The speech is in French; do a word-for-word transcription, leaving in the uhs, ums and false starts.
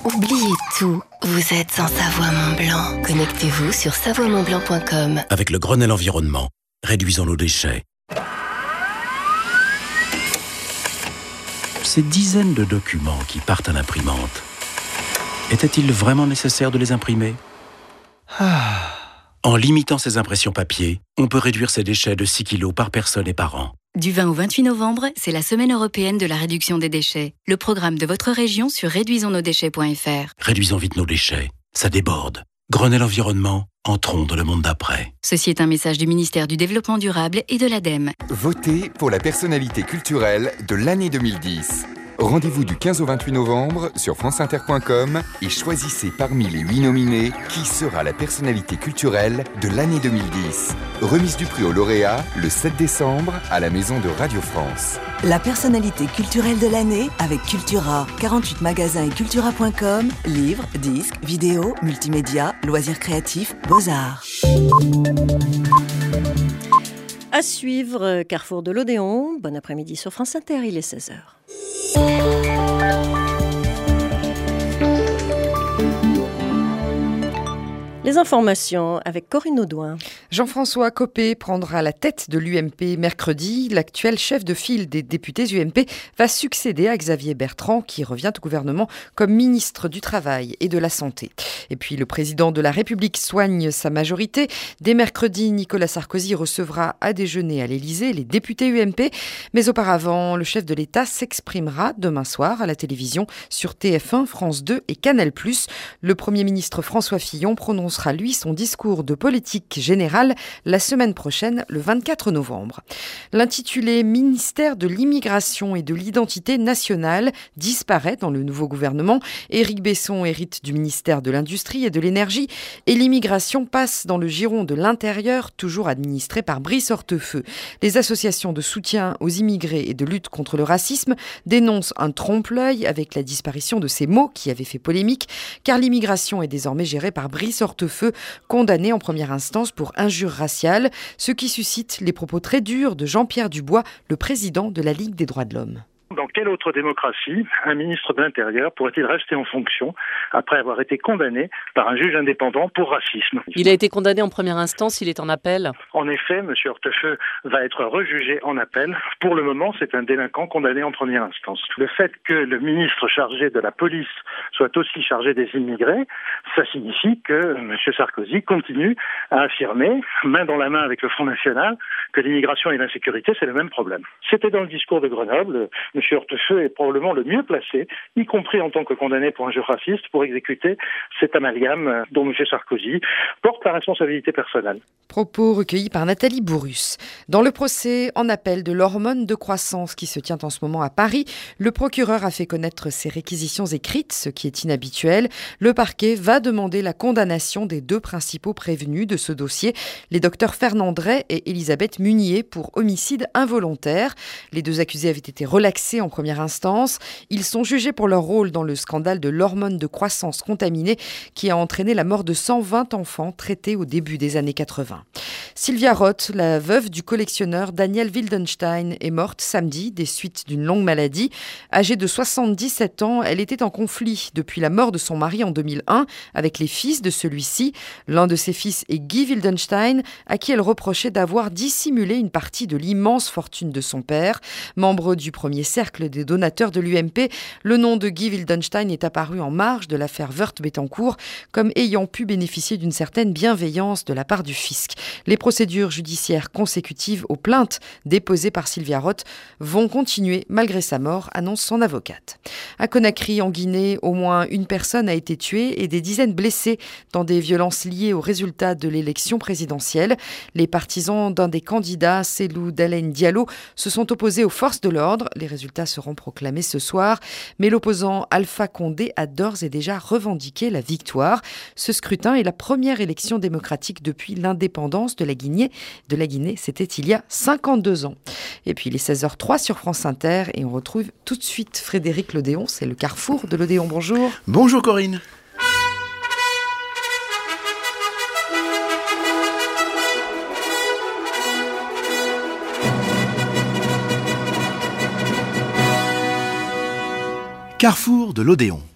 Oubliez tout, vous êtes en Savoie-Mont-Blanc. Connectez-vous sur savoie mont blanc point com. Avec le Grenelle Environnement, réduisons nos déchets. Ces dizaines de documents qui partent à l'imprimante, était-il vraiment nécessaire de les imprimer ? Ah. En limitant ces impressions papier, on peut réduire ces déchets de six kilos par personne et par an. Du vingt au vingt-huit novembre, c'est la semaine européenne de la réduction des déchets. Le programme de votre région sur réduisons nos déchets point f r. Réduisons vite nos déchets, ça déborde. Grenelle Environnement, entrons dans le monde d'après. Ceci est un message du ministère du Développement durable et de l'ADEME. Votez pour la personnalité culturelle de l'année deux mille dix. Rendez-vous du quinze au vingt-huit novembre sur franceinter point com et choisissez parmi les huit nominés qui sera la personnalité culturelle de l'année deux mille dix. Remise du prix au lauréat le sept décembre à la Maison de Radio France. La personnalité culturelle de l'année avec Cultura. quarante-huit magasins et cultura point com. Livres, disques, vidéos, multimédia, loisirs créatifs, beaux-arts. À suivre, Carrefour de l'Odéon. Bon après-midi sur France Inter, il est seize heures. Les informations avec Corinne Audouin. Jean-François Copé prendra la tête de l'U M P mercredi. L'actuel chef de file des députés U M P va succéder à Xavier Bertrand, qui revient au gouvernement comme ministre du Travail et de la Santé. Et puis le président de la République soigne sa majorité. Dès mercredi, Nicolas Sarkozy recevra à déjeuner à l'Élysée les députés U M P. Mais auparavant, le chef de l'État s'exprimera demain soir à la télévision sur T F un, France deux et Canal plus. Le Premier ministre François Fillon prononce sera lui son discours de politique générale la semaine prochaine, le vingt-quatre novembre. L'intitulé Ministère de l'immigration et de l'identité nationale disparaît dans le nouveau gouvernement. Éric Besson hérite du ministère de l'Industrie et de l'Énergie et l'immigration passe dans le giron de l'Intérieur, toujours administré par Brice Hortefeux. Les associations de soutien aux immigrés et de lutte contre le racisme dénoncent un trompe-l'œil avec la disparition de ces mots qui avaient fait polémique, car l'immigration est désormais gérée par Brice Hortefeux, condamné en première instance pour injure raciale, ce qui suscite les propos très durs de Jean-Pierre Dubois, le président de la Ligue des droits de l'homme. Dans quelle autre démocratie un ministre de l'Intérieur pourrait-il rester en fonction après avoir été condamné par un juge indépendant pour racisme ? Il a été condamné en première instance, il est en appel. En effet, M. Hortefeux va être rejugé en appel. Pour le moment, c'est un délinquant condamné en première instance. Le fait que le ministre chargé de la police soit aussi chargé des immigrés, ça signifie que M. Sarkozy continue à affirmer, main dans la main avec le Front National, que l'immigration et l'insécurité, c'est le même problème. C'était dans le discours de Grenoble. M. Hortefeux est probablement le mieux placé, y compris en tant que condamné pour injure raciste, pour exécuter cet amalgame dont M. Sarkozy porte la responsabilité personnelle. Propos recueillis par Nathalie Bourrus. Dans le procès en appel de l'hormone de croissance qui se tient en ce moment à Paris, le procureur a fait connaître ses réquisitions écrites, ce qui est inhabituel. Le parquet va demander la condamnation des deux principaux prévenus de ce dossier, les docteurs Fernand Drey et Elisabeth Munier, pour homicide involontaire. Les deux accusés avaient été relaxés en première instance. Ils sont jugés pour leur rôle dans le scandale de l'hormone de croissance contaminée qui a entraîné la mort de cent vingt enfants traités au début des années quatre-vingts. Sylvia Roth, la veuve du collectionneur Daniel Wildenstein, est morte samedi des suites d'une longue maladie. Âgée de soixante-dix-sept ans, elle était en conflit depuis la mort de son mari en deux mille un avec les fils de celui-ci. L'un de ses fils est Guy Wildenstein, à qui elle reprochait d'avoir dissimulé une partie de l'immense fortune de son père. Membre du premier cercle des donateurs de l'U M P, le nom de Guy Wildenstein est apparu en marge de l'affaire Woerth-Bettencourt comme ayant pu bénéficier d'une certaine bienveillance de la part du fisc. Les procédures judiciaires consécutives aux plaintes déposées par Sylvia Roth vont continuer malgré sa mort, annonce son avocate. À Conakry, en Guinée, au moins une personne a été tuée et des dizaines blessées dans des violences liées aux résultats de l'élection présidentielle. Les partisans d'un des candidats, Cellou Dalein Diallo, se sont opposés aux forces de l'ordre. Les résultats seront proclamés ce soir, mais l'opposant Alpha Condé a d'ores et déjà revendiqué la victoire. Ce scrutin est la première élection démocratique depuis l'indépendance de la Guinée. De la Guinée, c'était il y a cinquante-deux ans. Et puis il est seize heures zéro trois sur France Inter et on retrouve tout de suite Frédéric Lodéon, c'est le Carrefour de l'Odéon. Bonjour. Bonjour Corinne. Carrefour de l'Odéon.